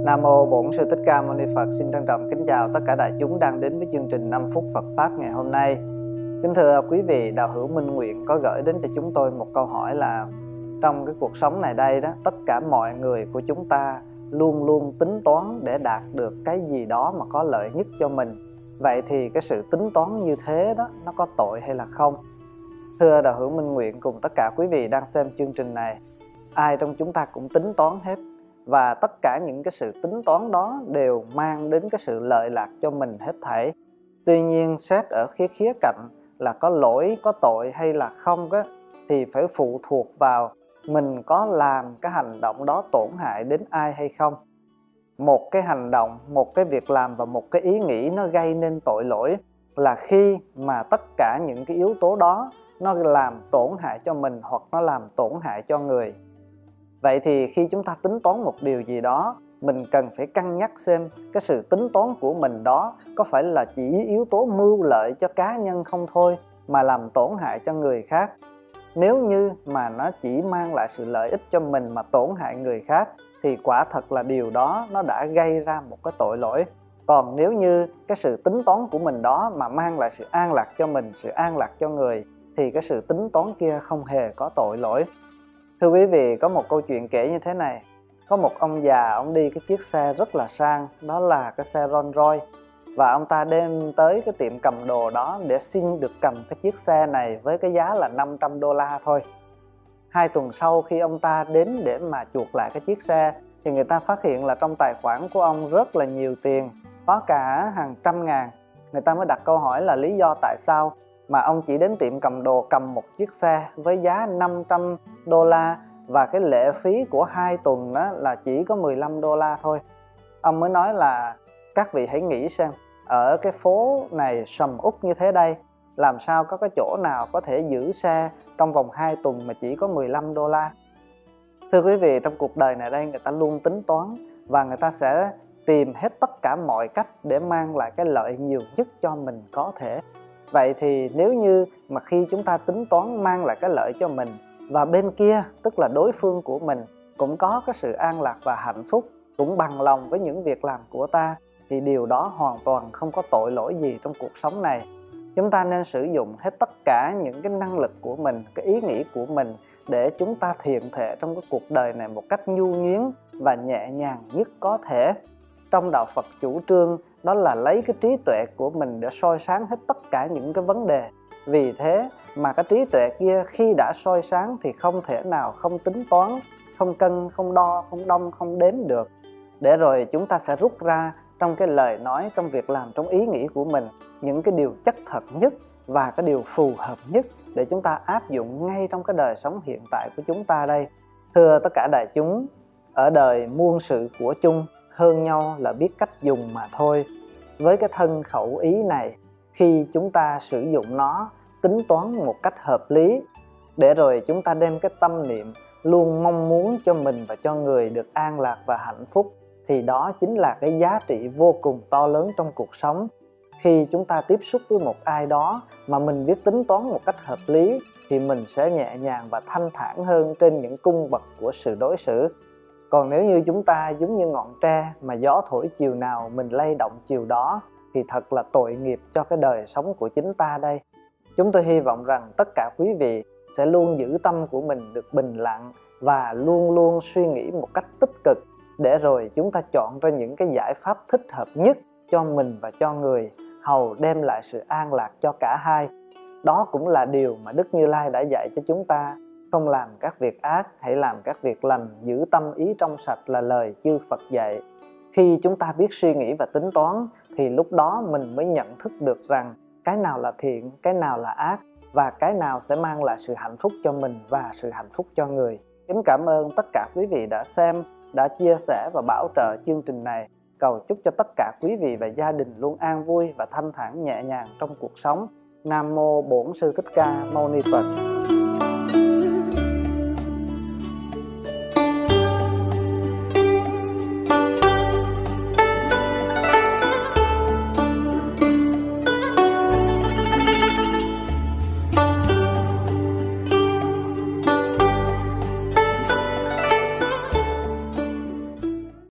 Nam mô Bổn Sư Thích Ca Mâu Ni Phật. Xin trân trọng kính chào tất cả đại chúng đang đến với chương trình 5 phút Phật Pháp ngày hôm nay. Kính thưa quý vị, Đạo hữu Minh Nguyện có gửi đến cho chúng tôi một câu hỏi là trong cái cuộc sống này đây đó, tất cả mọi người của chúng ta luôn luôn tính toán để đạt được cái gì đó mà có lợi nhất cho mình. Vậy thì cái sự tính toán như thế đó, nó có tội hay là không? Thưa Đạo hữu Minh Nguyện cùng tất cả quý vị đang xem chương trình này, ai trong chúng ta cũng tính toán hết. Và tất cả những cái sự tính toán đó đều mang đến cái sự lợi lạc cho mình hết thảy. Tuy nhiên xét ở khía cạnh là có lỗi, có tội hay là không đó, thì phải phụ thuộc vào mình có làm cái hành động đó tổn hại đến ai hay không. Một cái hành động, một cái việc làm và một cái ý nghĩ nó gây nên tội lỗi là khi mà tất cả những cái yếu tố đó nó làm tổn hại cho mình hoặc nó làm tổn hại cho người. Vậy thì khi chúng ta tính toán một điều gì đó, mình cần phải cân nhắc xem cái sự tính toán của mình đó có phải là chỉ yếu tố mưu lợi cho cá nhân không thôi mà làm tổn hại cho người khác. Nếu như mà nó chỉ mang lại sự lợi ích cho mình mà tổn hại người khác thì quả thật là điều đó nó đã gây ra một cái tội lỗi. Còn nếu như cái sự tính toán của mình đó mà mang lại sự an lạc cho mình, sự an lạc cho người thì cái sự tính toán kia không hề có tội lỗi. Thưa quý vị, có một câu chuyện kể như thế này. Có một ông già, ông đi cái chiếc xe rất là sang, đó là cái xe Rolls Royce. Và ông ta đem tới cái tiệm cầm đồ đó để xin được cầm cái chiếc xe này với cái giá là $500 thôi. 2 tuần sau khi ông ta đến để mà chuộc lại cái chiếc xe thì người ta phát hiện là trong tài khoản của ông rất là nhiều tiền, có cả hàng trăm ngàn. Người ta mới đặt câu hỏi là lý do tại sao mà ông chỉ đến tiệm cầm đồ cầm một chiếc xe với giá $500 và cái lệ phí của 2 tuần đó là chỉ có $15 thôi. Ông mới nói là các vị hãy nghĩ xem, ở cái phố này sầm uất như thế đây, làm sao có cái chỗ nào có thể giữ xe trong vòng 2 tuần mà chỉ có $15. Thưa quý vị, trong cuộc đời này đây người ta luôn tính toán và người ta sẽ tìm hết tất cả mọi cách để mang lại cái lợi nhiều nhất cho mình có thể. Vậy thì nếu như mà khi chúng ta tính toán mang lại cái lợi cho mình và bên kia, tức là đối phương của mình, cũng có cái sự an lạc và hạnh phúc, cũng bằng lòng với những việc làm của ta, thì điều đó hoàn toàn không có tội lỗi gì trong cuộc sống này. Chúng ta nên sử dụng hết tất cả những cái năng lực của mình, cái ý nghĩ của mình để chúng ta thiện thể trong cái cuộc đời này một cách nhu nhuyến và nhẹ nhàng nhất có thể. Trong đạo Phật chủ trương đó là lấy cái trí tuệ của mình để soi sáng hết tất cả những cái vấn đề. Vì thế mà cái trí tuệ kia khi đã soi sáng thì không thể nào không tính toán, không cân, không đo, không đong, không đếm được. Để rồi chúng ta sẽ rút ra trong cái lời nói, trong việc làm, trong ý nghĩ của mình những cái điều chất thật nhất và cái điều phù hợp nhất để chúng ta áp dụng ngay trong cái đời sống hiện tại của chúng ta đây. Thưa tất cả đại chúng, ở đời muôn sự của chung, hơn nhau là biết cách dùng mà thôi. Với cái thân khẩu ý này, khi chúng ta sử dụng nó, tính toán một cách hợp lý, để rồi chúng ta đem cái tâm niệm luôn mong muốn cho mình và cho người được an lạc và hạnh phúc, thì đó chính là cái giá trị vô cùng to lớn trong cuộc sống. Khi chúng ta tiếp xúc với một ai đó mà mình biết tính toán một cách hợp lý thì mình sẽ nhẹ nhàng và thanh thản hơn trên những cung bậc của sự đối xử. Còn nếu như chúng ta giống như ngọn tre mà gió thổi chiều nào mình lay động chiều đó thì thật là tội nghiệp cho cái đời sống của chính ta đây. Chúng tôi hy vọng rằng tất cả quý vị sẽ luôn giữ tâm của mình được bình lặng và luôn luôn suy nghĩ một cách tích cực để rồi chúng ta chọn ra những cái giải pháp thích hợp nhất cho mình và cho người, hầu đem lại sự an lạc cho cả hai. Đó cũng là điều mà Đức Như Lai đã dạy cho chúng ta. Không làm các việc ác, hãy làm các việc lành, giữ tâm ý trong sạch là lời chư Phật dạy. Khi chúng ta biết suy nghĩ và tính toán thì lúc đó mình mới nhận thức được rằng cái nào là thiện, cái nào là ác và cái nào sẽ mang lại sự hạnh phúc cho mình và sự hạnh phúc cho người. Kính cảm ơn tất cả quý vị đã xem, đã chia sẻ và bảo trợ chương trình này. Cầu chúc cho tất cả quý vị và gia đình luôn an vui và thanh thản nhẹ nhàng trong cuộc sống. Nam mô Bổn Sư Thích Ca Mâu Ni Phật.